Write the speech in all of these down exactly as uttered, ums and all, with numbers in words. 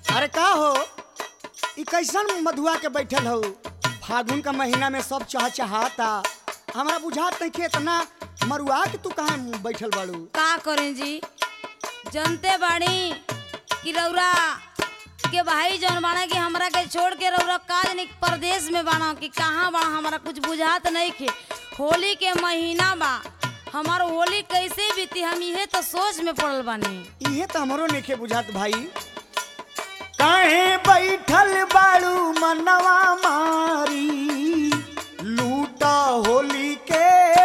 अरे का हो ई कैसन मधुआ के बैठल हो? फागुन का महीना में सब चाह चाहता, हमरा बुझात नहीं कि इतना मरुआ के तू कहाँ बैठल बाड़ू? का करें जी, जनते बाड़ी कि रौरा के भाई जौन बाड़ा कि हमरा के छोड़ के रौरा काज नहीं परदेश में बाड़ा कि कहाँ बाड़ा, हमरा कुछ बुझात नहीं खे। होली के महीना बा, हमार होली कैसे बीती हम इहे तो सोच में पड़ल बानी। इहे तो हमरो नइखे बुझात भाई। काहे बैठल बाड़ू मनवा मारी, लूटा होली के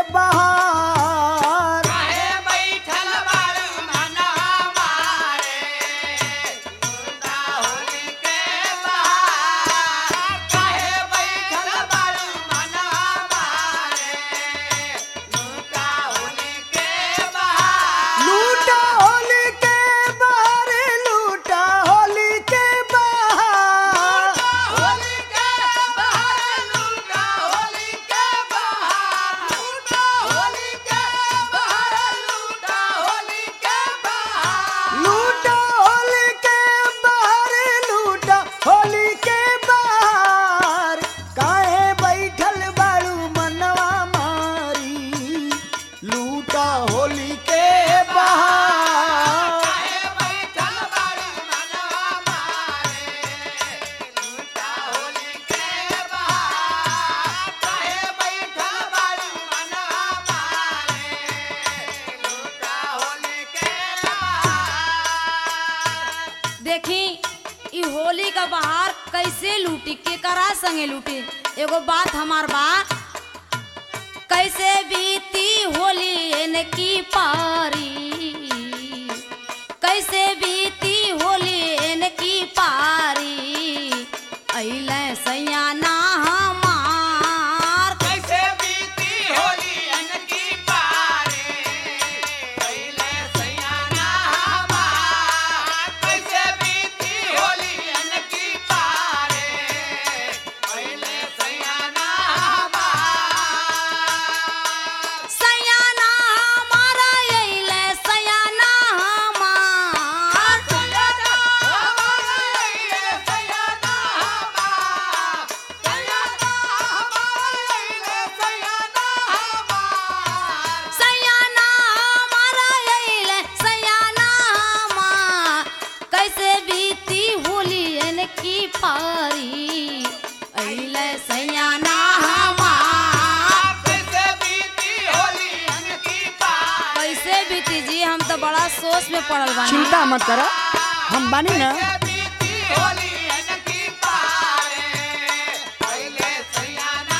बहार। काहे बैठल बाड़ू मनवा मारे, लूटा होली के बहार। काहे बैठल बाड़ू मनवा मारे, लूटा होली के बहार। लूटा होली के बहार, लूटा होली के बहार। होली के बहार, लूटा होली के बहार। लूटा होली के बहार, लूटा होली के बहार। लूटा होली के बहार, लूटा होली के बहार। काहे बैठल बाड़ू मनवा मारी, लूटा होली के बहार। काहे बैठल बाड़ू मनवा मारे, लूटा होली के बहार। काहे बैठल बाड़ू मनवा मारे, लूटा होली के बहार। देखी ई होली का बहार कैसे लूटी, केकरा संगे लूटी। एगो बात हमार बा, कैसे बीती होली इनकी पारी, कैसे बीती होली इनकी पारी। अइले सैयाना हमार, कैसे बीती होली अनकी पारे, पहले सैयाना हमार। कैसे बीती होली अनकी पारे, पहले सैयाना हमार। सैयाना हमारा अइले सैयाना हमार। सैयाना हमार, ये सैयाना हमार। सैयाना हमार, ये सैयाना हमार। सैयाना हमारा अइले सैयाना हमार। कैसे बीती होली इनकी पारी, अइले सैयाना हमार। कैसे बीती होली अनकी पार। कैसे बीती जी, हम तो बड़ा सोच में पड़ल बानी। चिंता मत करा, हम बानी ना। कैसे बीती होली अनकी पार, पहले सैयाना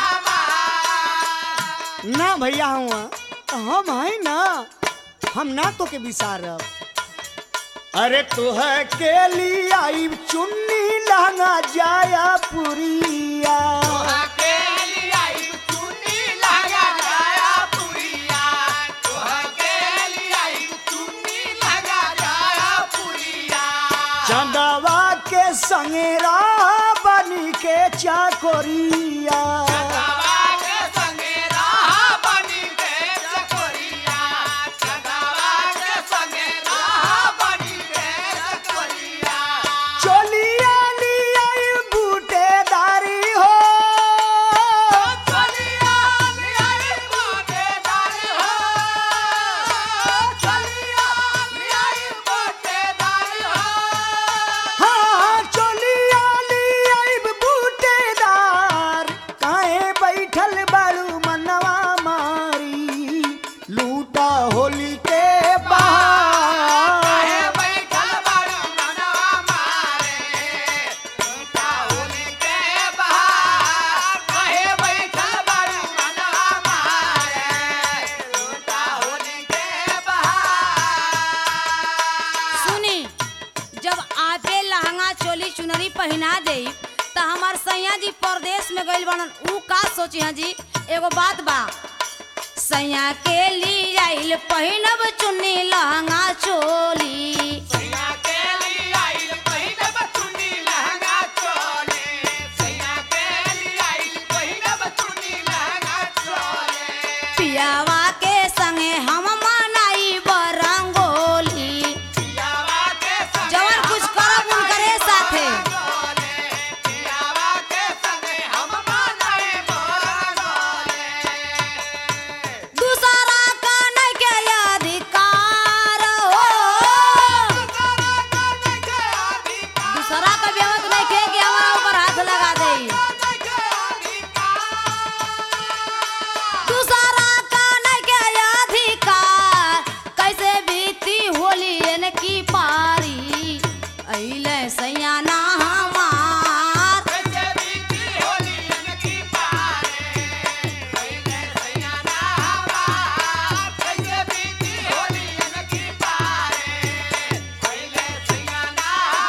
हमार। ना भैया हुआ हम है ना, हम ना तो के विसारब। अरे तुह के लिए आई चुन्नी लहंगा जाया पुरिया। के लिए आई चुन्नी लगा जाया पुरिया। तोह के लिए आई चुन्नी लगा जाया पुरिया। चंदवा के संगेरा बनी के चाकोरिया। चंदवा के संगे राह बनी के चकोरिया। चंदवा के संगे राह बनी के चकोरिया। चोलिया लिया बूटेदारी हो। चलिया लियाई गोटेदार हो। चलिया लियाई गोटेदार हो। हाँ चोलिया लिया बूटेदार। काहे बैठल बाड़ू मनवा मारी, लूटा होली के बहार। काहे बैठल बाड़ू मनवा मारे, लूटा होली के बहार। काहे बैठल बाड़ू मनवा मारे, लूटा होली के बहार। सुनी, जब आपे लहंगा चोली चुनरी पहना देई त हमार सैया जी परदेश में गइल बनन, ऊ का सोची हैं जी। एगो बात बा, सैया के लिए आइल पहिनब चुन्नी लहंगा चोली। सैया के लिए आइल पहिनब चुन्नी लहंगा चोली। सैया के लिए आइल पहिनब चुन्नी लहंगा चोली। पियावा के संगे हम मनाई बरंगोली। पियावा के संगे जवन कुछ करब उनकरे अइले सैया ना हमार कैसे बीती होली अनकी पारे पहले सैया ना हमार कैसे बीती होली अनकी पारे पहले सैया ना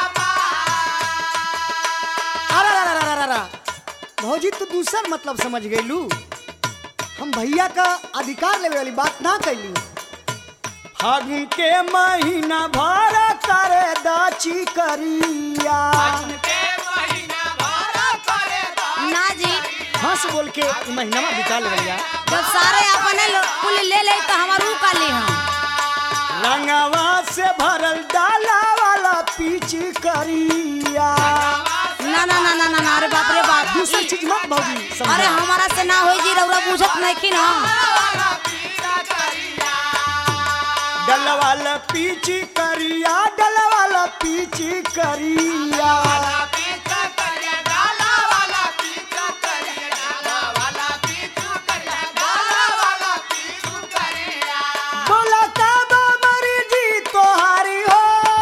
हमार। अरे अरे अरे अरे भौजी तू दूसर मतलब समझ गईलू। हम भैया का अधिकार लेवे वाली बात ना कैली। फागुन के महीना भर करे दाची करिया। फागुन के महीना भर करे दाची ना जी हंस बोल के ई महीना में बिता लेवलिया। जब सारे अपने लो- कुल ले ले तो हमारू का ले हम रंगवा से भरल डाला वाला पीछ करिया। ना ना ना ना ना ना, अरे बाप रे बाप दूसर चीज मत भौजी समझा। अरे हमारा से ना होई जी रउरा बुझत नहीं की ना वाला पीछा करिया डलवाला पीछ करिया डलवाला पीछ करिया। वाला पीछा करिया डाला वाला पीछा करिया डाला वाला पीछा करिया डाला वाला पीछा करिया। बोला कब मरी जी तोहारी हो।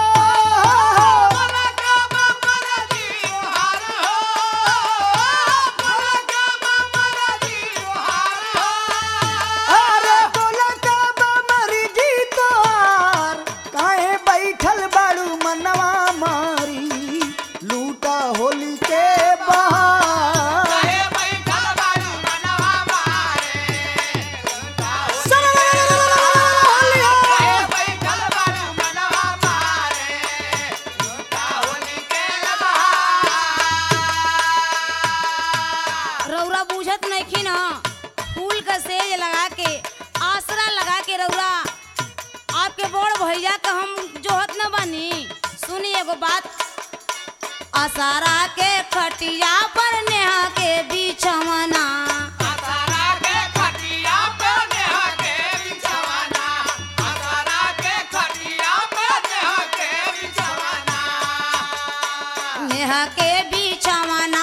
बोला कब मरदी हार हो बोला कब मरदी हार हो। अरे बोला कब मरी जी तोहार काहे बैठल बाड़ू मनवा मारी लूटा होली के बहार। कहे बैठल बारू मनवा मारे होली हो। कहे बैठल बारू मनवा मारे लूटा होली के बहार। रउरा बुझत नहीं की ना फूल का सेज लगा के आसरा लगा के रउरा आपके बड़ भैया का हम जोहत न बनी। सुनी एगो बात आसारा के खटिया पर नेहा के बिछवना आसारा के खटिया पे नेहा के बिछवाना आसारा के खटिया पे नेहा के बिछवाना नेहा के बिछवना